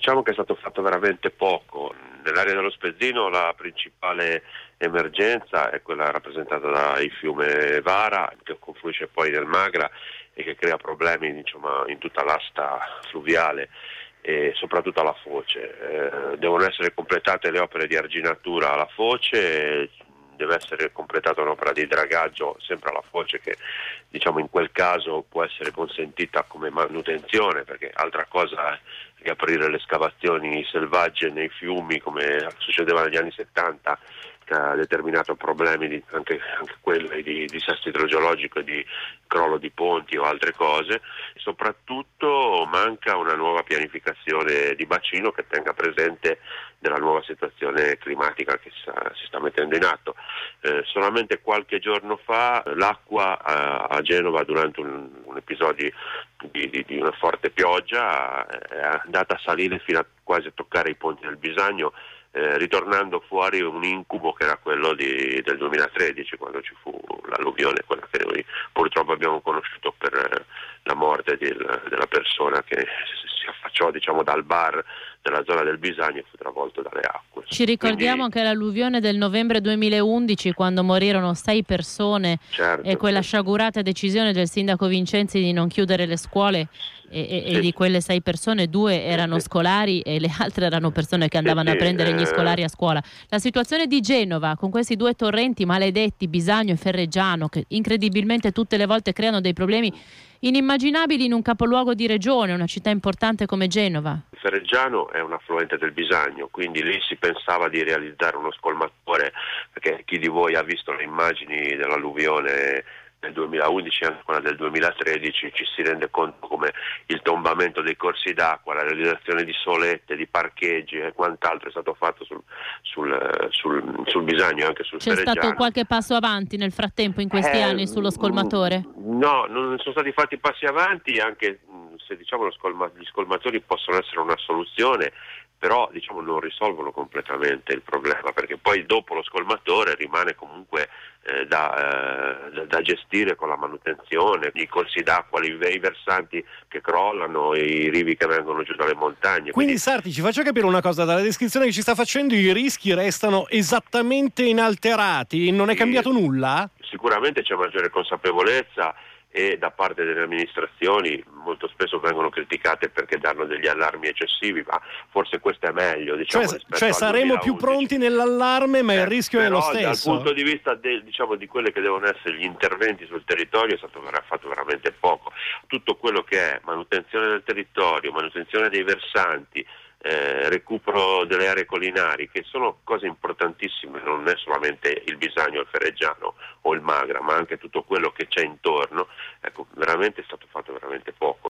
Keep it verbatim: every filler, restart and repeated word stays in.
diciamo che è stato fatto veramente poco. Nell'area dello Spezzino la principale emergenza è quella rappresentata dal fiume Vara, che confluisce poi nel Magra e che crea problemi, diciamo, in tutta l'asta fluviale e soprattutto alla foce. Eh, devono essere completate le opere di arginatura alla foce, deve essere completata un'opera di dragaggio sempre alla foce che, diciamo, in quel caso può essere consentita come manutenzione, perché altra cosa è riaprire le scavazioni selvagge nei fiumi come succedeva negli anni settanta, che ha determinato problemi di, anche, anche quelli di dissesto idrogeologico e di crollo di ponti o altre cose. E soprattutto manca una nuova pianificazione di bacino che tenga presente della nuova situazione climatica che sta, si sta mettendo in atto. Eh, solamente qualche giorno fa l'acqua a, a Genova durante un, un episodio di, di, di una forte pioggia è andata a salire fino a quasi a toccare i ponti del Bisagno, Eh, ritornando fuori un incubo che era quello di, del duemilatredici, quando ci fu l'alluvione, quella che noi purtroppo abbiamo conosciuto per eh, la morte del, della persona che si affacciò, diciamo, dal bar della zona del Bisagno e fu travolto dalle acque. Ci ricordiamo Quindi, anche l'alluvione del novembre duemilaundici, quando morirono sei persone, certo, e quella certo. sciagurata decisione del sindaco Vincenzi di non chiudere le scuole, e, e, Sì. e di quelle sei persone due erano Sì. scolari e le altre erano persone che andavano Sì, a prendere sì, gli eh, scolari a scuola. La situazione di Genova, con questi due torrenti maledetti, Bisagno e Ferreggiano, che incredibilmente tutte le volte creano dei problemi inimmaginabili in un capoluogo di regione, una città importante come Genova. Ferreggiano è un affluente del Bisagno, quindi lì si pensava di realizzare uno scolmatore, perché chi di voi ha visto le immagini dell'alluvione del duemilaundici e anche quella del duemilatredici ci si rende conto come il tombamento dei corsi d'acqua, la realizzazione di solette, di parcheggi e quant'altro è stato fatto sul, sul, sul, sul Bisagno e anche sul C'è Ferreggiano. stato qualche passo avanti nel frattempo in questi Eh, anni sullo scolmatore? No, non sono stati fatti passi avanti, anche se, diciamo, lo scolma, gli scolmatori possono essere una soluzione, però, diciamo, non risolvono completamente il problema, perché poi dopo lo scolmatore rimane comunque eh, da, eh, da gestire con la manutenzione, i corsi d'acqua, i, i versanti che crollano, i rivi che vengono giù dalle montagne. Quindi, Quindi Sarti, ci faccia capire una cosa: dalla descrizione che ci sta facendo i rischi restano esattamente inalterati, non è sì, cambiato nulla? Sicuramente c'è maggiore consapevolezza e da parte delle amministrazioni molto spesso vengono criticate perché danno degli allarmi eccessivi, ma forse questo è meglio, diciamo, Cioè, rispetto cioè al saremo più duemilaundici. pronti nell'allarme, ma Eh, il rischio è lo però dal stesso? punto di vista de, diciamo, di quelli che devono essere gli interventi sul territorio è stato fatto veramente poco. Tutto quello che è manutenzione del territorio, manutenzione dei versanti, Eh, recupero delle aree collinari, che sono cose importantissime, non è solamente il Bisagno, il Ferreggiano o il Magra, ma anche tutto quello che c'è intorno. Ecco, veramente è stato fatto veramente poco.